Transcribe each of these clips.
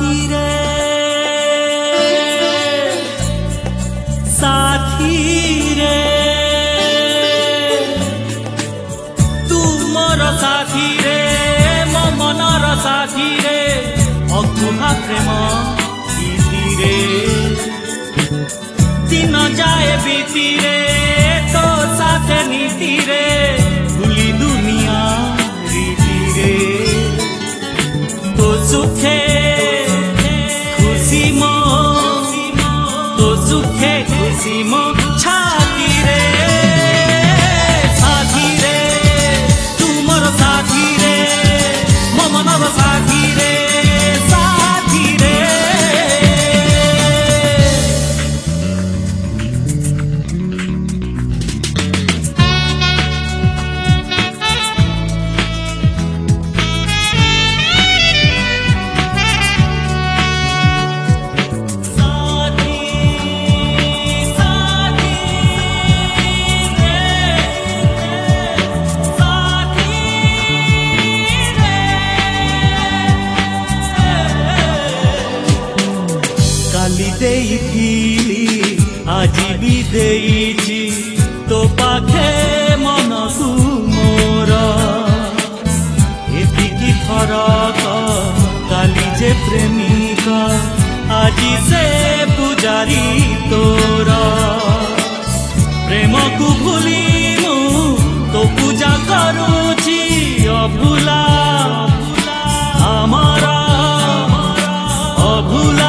साथी रे तू मोर साथी रे मो मनर साथी रे अकुहा प्रेम गीति रे दिन जाए बीती रे तो साथे नीति रे भूली दुनिया रीति रे तो सुखे खुशी मो तो सुखे खुशी मो छाती रे साथी रे तू मोर साथी रे मो मनर साथी रे साथी रे काली देइथिली आजी भी देइछि तो पाखे मन तू मोर एतिकी फरक काली जे प्रेमिका आजी से पुजारी तोर प्रेम को भूली मु तो पूजा करूछि अभुला हमारा अभुला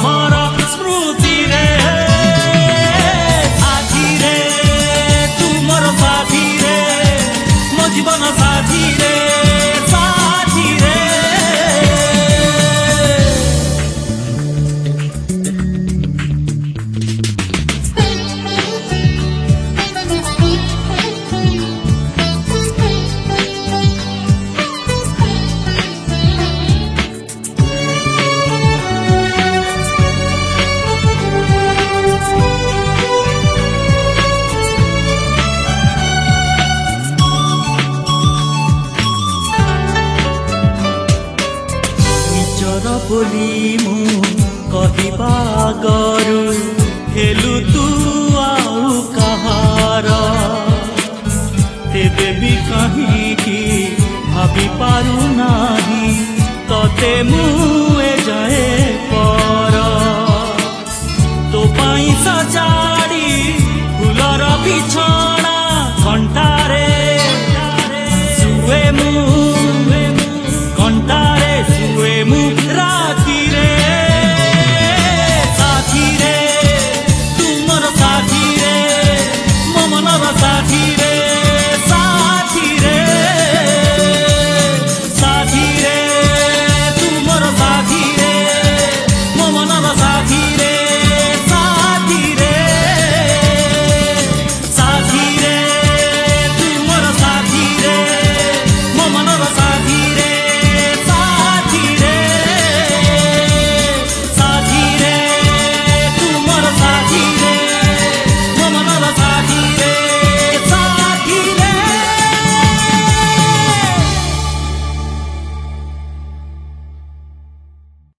जीवन साथी रे साथी रे बोली मु कहिबा गरु हेलु तू आउ कहार तेबे भी कहीं की भाभी पारू नाही तते मु ए जाए